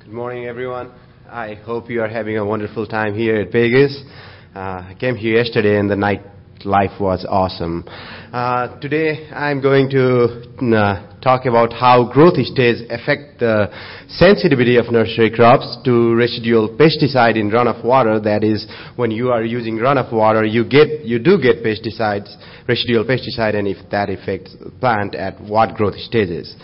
Good morning, everyone. I hope you are having a wonderful time here at Vegas. I came here yesterday and the night life was awesome. Today I'm going to talk about how growth stage affect the sensitivity of nursery crops to residual pesticide in runoff water. That is, when you are using runoff water, you do get pesticides, residual pesticide, and if that affects plant at what growth stages.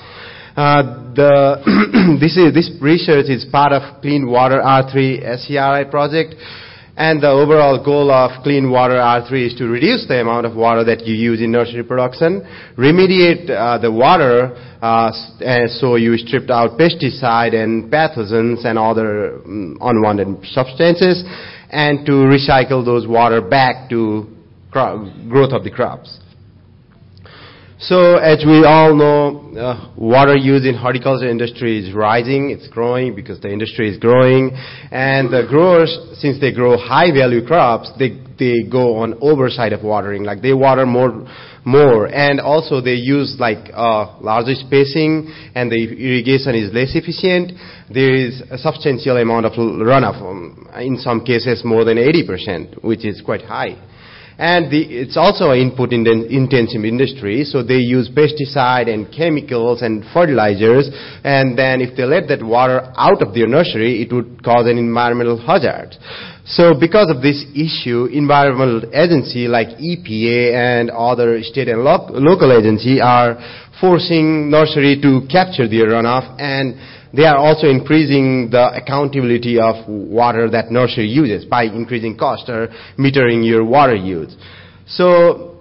This research is part of Clean Water R3 SCRI project, and the overall goal of Clean Water R3 is to reduce the amount of water that you use in nursery production, remediate the water so you stripped out pesticide and pathogens and other unwanted substances, and to recycle those water back to growth of the crops. So, as we all know, water use in horticulture industry is rising. It's growing because the industry is growing, and the growers, since they grow high-value crops, they go on oversight of watering. Like they water more, and also they use larger spacing, and the irrigation is less efficient. There is a substantial amount of runoff, in some cases more than 80%, which is quite high. And it's also an input-intensive industry, so they use pesticide and chemicals and fertilizers, and then if they let that water out of their nursery, it would cause an environmental hazard. So because of this issue, environmental agency like EPA and other state and local agency are forcing nursery to capture their runoff, and they are also increasing the accountability of water that nursery uses by increasing cost or metering your water use. So,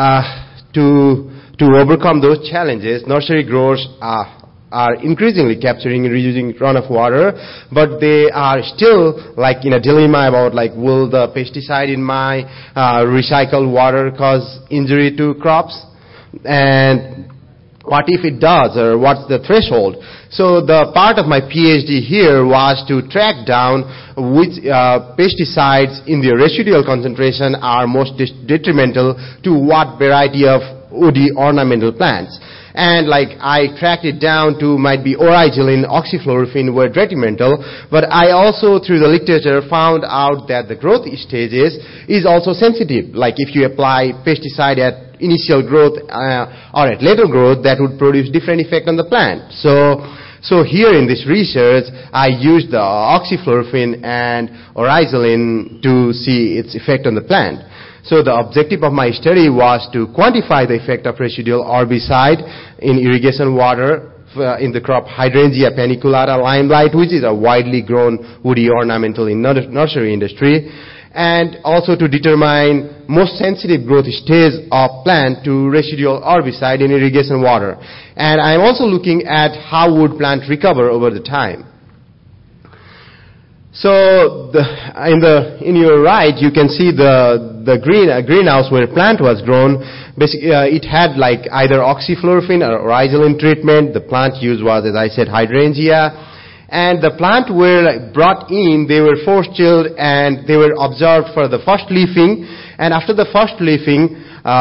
to overcome those challenges, nursery growers are increasingly capturing and reusing runoff water, but they are still in a dilemma about will the pesticide in my recycled water cause injury to crops? And what if it does, or what's the threshold? So the part of my PhD here was to track down which pesticides in their residual concentration are most detrimental to what variety of woody ornamental plants. And I tracked it down to might be origilin, oxyfluorphene were detrimental, but I also through the literature found out that the growth stages is also sensitive. If you apply pesticide at initial growth or at later growth, that would produce different effect on the plant. So here in this research, I used the oxyfluorphene and origilin to see its effect on the plant. So the objective of my study was to quantify the effect of residual herbicide in irrigation water in the crop Hydrangea paniculata limelight, which is a widely grown woody ornamental in nursery industry, and also to determine most sensitive growth stage of plant to residual herbicide in irrigation water. And I'm also looking at how would plant recover over the time. So in your right, you can see the greenhouse where plant was grown. Basically, it had either oxyfluorphene or origilin treatment. The plant used was, as I said, hydrangea. And the plant were brought in, they were force chilled, and they were observed for the first leafing. And after the first leafing,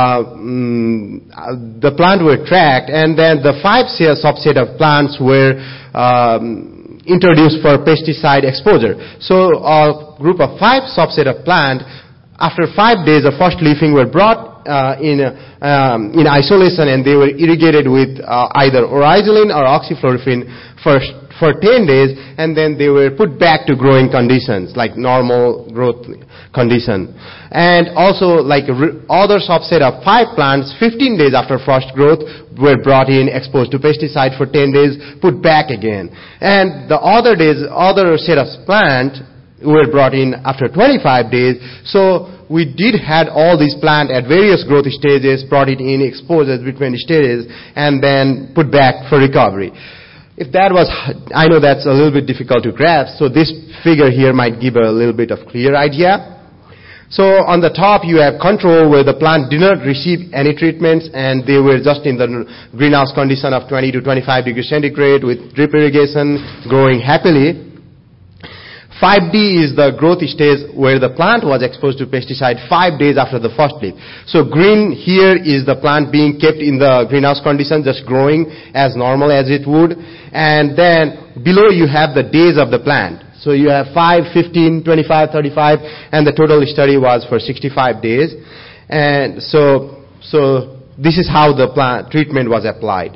the plant were tracked, and then the 5 subset of plants were introduced for pesticide exposure. So a group of 5 subset of plant, after 5 days of first leafing, were brought in isolation, and they were irrigated with either origilin or oxyfluorphene for 10 days, and then they were put back to growing conditions, like normal growth condition. And also, other subset of 5 plants, 15 days after first growth, were brought in, exposed to pesticide for 10 days, put back again. And the other set of plants were brought in after 25 days. So we did had all these plants at various growth stages, brought it in, exposed at between stages, and then put back for recovery. If that was, I know that's a little bit difficult to grasp, so this figure here might give a little bit of clear idea. So on the top you have control where the plant did not receive any treatments, and they were just in the greenhouse condition of 20 to 25 degrees centigrade with drip irrigation, growing happily. 5D is the growth stage where the plant was exposed to pesticide 5 days after the first leaf. So green here is the plant being kept in the greenhouse condition, just growing as normal as it would. And then below you have the days of the plant. So you have 5, 15, 25, 35, and the total study was for 65 days. And so this is how the plant treatment was applied.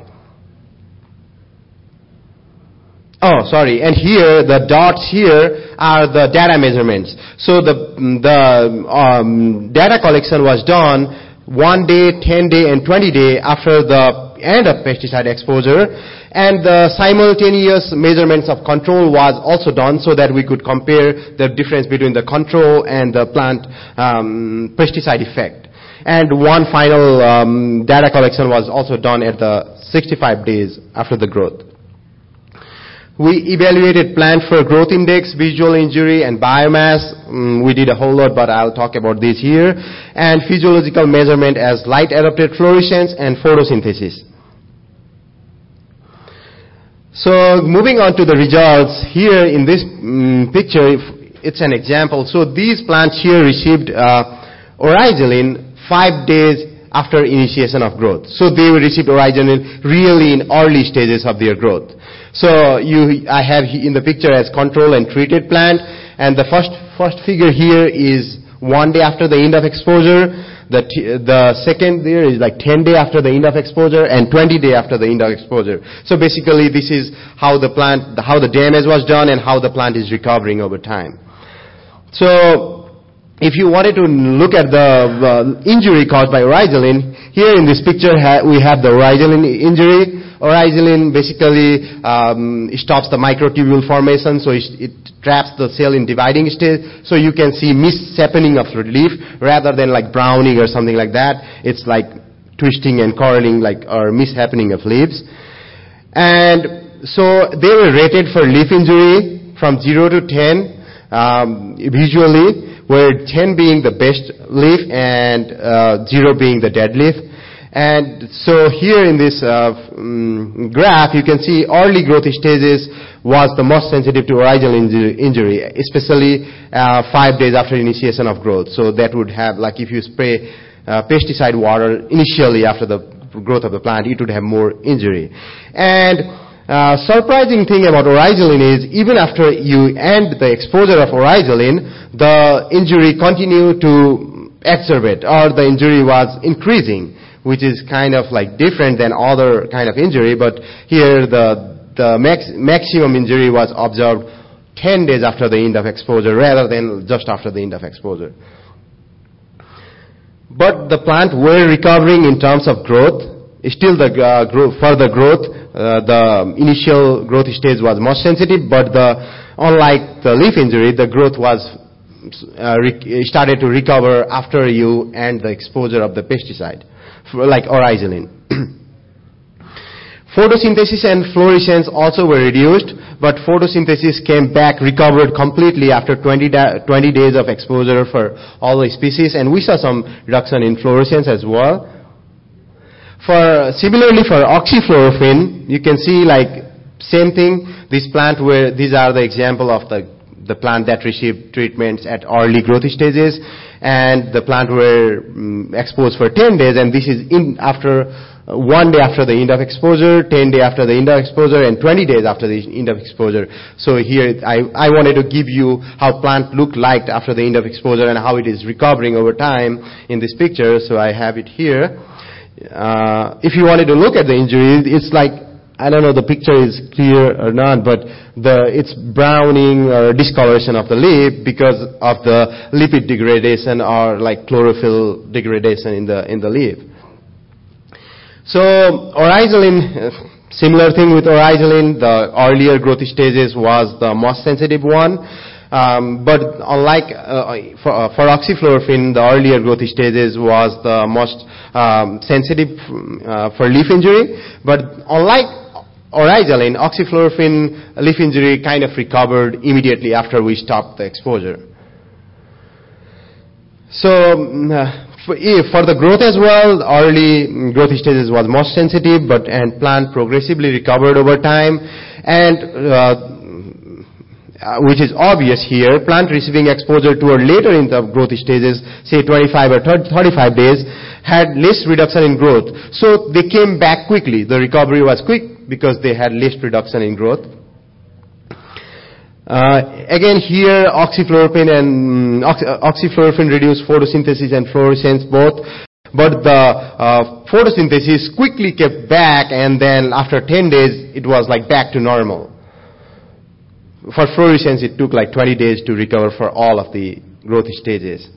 Oh, sorry. And here, the dots here are the data measurements. So the data collection was done 1 day, 10 day, and 20 day after the end of pesticide exposure. And the simultaneous measurements of control was also done so that we could compare the difference between the control and the plant pesticide effect. And one final data collection was also done at the 65 days after the growth. We evaluated plant for growth index, visual injury, and biomass. We did a whole lot, but I'll talk about this here. And physiological measurement as light-adapted fluorescence and photosynthesis. So moving on to the results, here in this picture, it's an example. So these plants here received Origelin 5 days after initiation of growth. So they received Origelin really in early stages of their growth. So I have in the picture as control and treated plant, and the first figure here is 1 day after the end of exposure. The second there is like 10 day after the end of exposure and 20 day after the end of exposure. So basically this is how the damage was done and how the plant is recovering over time. So if you wanted to look at the injury caused by Origelin, here in this picture we have the Origelin injury. Origelin basically stops the microtubule formation, so it traps the cell in dividing stage. So you can see mishappening of leaf rather than like browning or something like that. It's like twisting and curling or mishappening of leaves. And so they were rated for leaf injury from 0 to 10 visually, where 10 being the best leaf and 0 being the dead leaf. And so here in this graph, you can see early growth stages was the most sensitive to Origelin injury, especially 5 days after initiation of growth. So that would have, like if you spray pesticide water initially after the growth of the plant, it would have more injury. And surprising thing about Origelin is even after you end the exposure of Origelin, the injury continued to exacerbate, or the injury was increasing, which is kind of like different than other kind of injury. But here the maximum injury was observed 10 days after the end of exposure rather than just after the end of exposure. But the plant were recovering in terms of growth. Still further growth, the initial growth stage was most sensitive, but unlike the leaf injury, the growth was started to recover after you end the exposure of the pesticide, like Origelin. Photosynthesis and fluorescence also were reduced, but photosynthesis came back, recovered completely after 20 days of exposure for all the species, and we saw some reduction in fluorescence as well. Similarly for oxyfluorophene, you can see like same thing. These are the example of the plant that received treatments at early growth stages, and the plant were exposed for 10 days, and this is after 1 day after the end of exposure, 10 days after the end of exposure, and 20 days after the end of exposure. So here I wanted to give you how plant looked like after the end of exposure and how it is recovering over time in this picture. So I have it here. If you wanted to look at the injury, it's like, I don't know the picture is clear or not, but it's browning or discoloration of the leaf because of the lipid degradation or like chlorophyll degradation in the leaf. So Origelin, similar thing with Origelin, the earlier growth stages was the most sensitive one. But unlike for oxyfluorophene, the earlier growth stages was the most sensitive for leaf injury. But unlike Origelin, oxyfluorophene leaf injury kind of recovered immediately after we stopped the exposure. So for the growth as well, early growth stages was most sensitive, and plant progressively recovered over time. And which is obvious here, plant receiving exposure toward later in the growth stages, say 25 or 35 days, had less reduction in growth. So they came back quickly. The recovery was quick because they had less reduction in growth. Again here, oxyfluorphane reduced photosynthesis and fluorescence both. But the photosynthesis quickly kept back, and then after 10 days, it was like back to normal. For fluorescence, it took like 20 days to recover for all of the growth stages.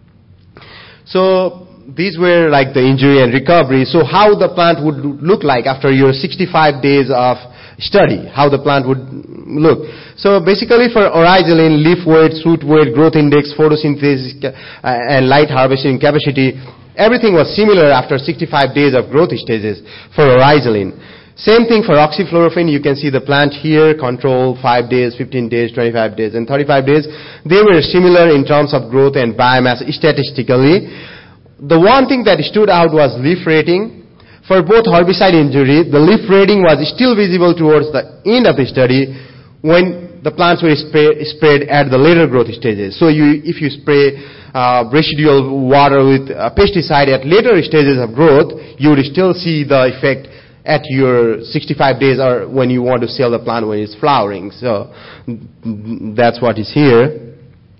So these were like the injury and recovery. So how the plant would look like after your 65 days of study, how the plant would look. So basically for Oryzilene, leaf weight, shoot weight, growth index, photosynthesis, and light harvesting capacity, everything was similar after 65 days of growth stages for Oryzilene. Same thing for oxyfluorphane. You can see the plant here, control 5 days, 15 days, 25 days, and 35 days. They were similar in terms of growth and biomass statistically. The one thing that stood out was leaf rating. For both herbicide injury, the leaf rating was still visible towards the end of the study when the plants were sprayed at the later growth stages. So if you spray residual water with pesticide at later stages of growth, you would still see the effect at your 65 days or when you want to sell the plant when it's flowering. So that's what is here.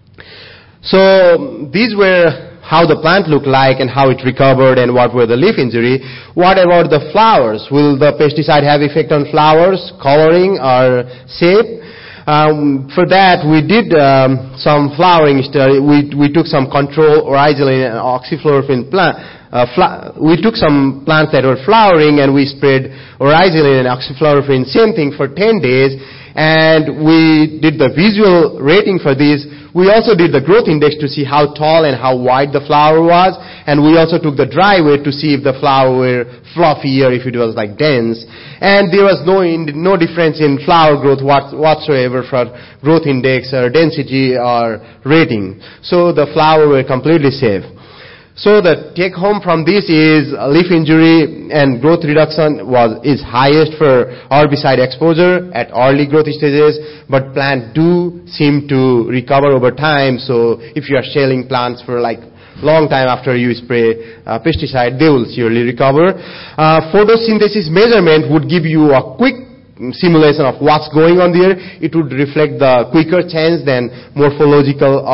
So these were how the plant looked like and how it recovered and what were the leaf injury. What about the flowers? Will the pesticide have effect on flowers, coloring, or shape? For that, we did some flowering study. We took some control Oryzilene and oxyfluorphane plant. We took some plants that were flowering and we sprayed Oryzilene and oxyfluorphane, same thing for 10 days. And we did the visual rating for these. We also did the growth index to see how tall and how wide the flower was. And we also took the dry weight to see if the flower were fluffy or if it was like dense. And there was no difference in flower growth whatsoever for growth index or density or rating. So the flower were completely safe. So the take home from this is leaf injury and growth reduction is highest for herbicide exposure at early growth stages, but plants do seem to recover over time. So if you are selling plants for like long time after you spray pesticide, they will surely recover. Photosynthesis measurement would give you a quick simulation of what's going on there. It would reflect the quicker change than morphological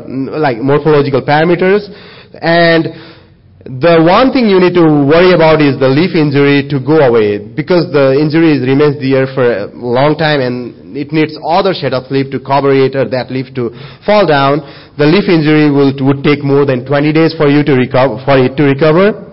parameters. And the one thing you need to worry about is the leaf injury to go away, because the injury remains there for a long time and it needs other set of leaf to cover it or that leaf to fall down. The leaf injury would take more than 20 days for it to recover.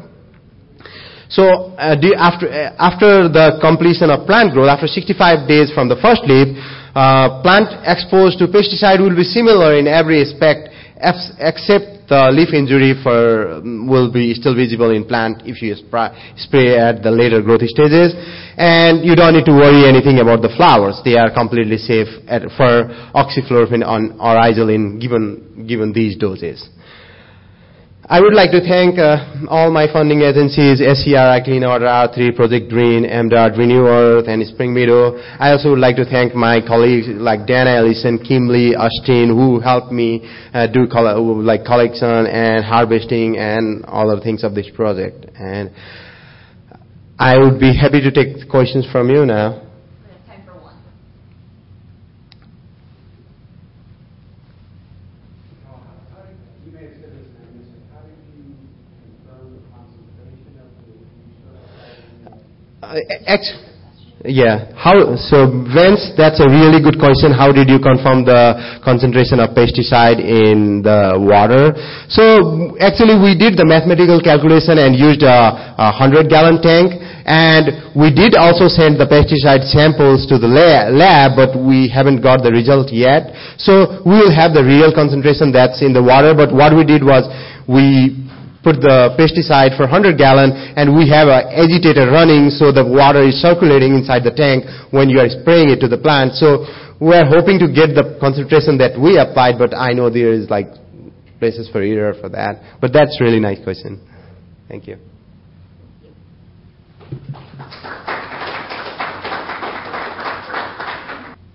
So after the completion of plant growth, after 65 days from the first leaf, plant exposed to pesticide will be similar in every aspect except the leaf injury will be still visible in plant if you spray at the later growth stages. And you don't need to worry anything about the flowers. They are completely safe for oxyfluorphane or Oryzilene given these doses. I would like to thank all my funding agencies, SCRI, Clean Water R3, Project Green, MDOT, Renew Earth, and Spring Meadow. I also would like to thank my colleagues like Dana Ellison, Kim Lee, Austin, who helped me do collection and harvesting and all the things of this project. And I would be happy to take questions from you now. Vince, that's a really good question. How did you confirm the concentration of pesticide in the water? So actually we did the mathematical calculation and used a 100-gallon tank, and we did also send the pesticide samples to the lab, but we haven't got the result yet. So we will have the real concentration that's in the water, but what we did was we put the pesticide for 100-gallon, and we have an agitator running so the water is circulating inside the tank when you are spraying it to the plant. So we are hoping to get the concentration that we applied, but I know there is like places for error for that. But that's really nice question. Thank you.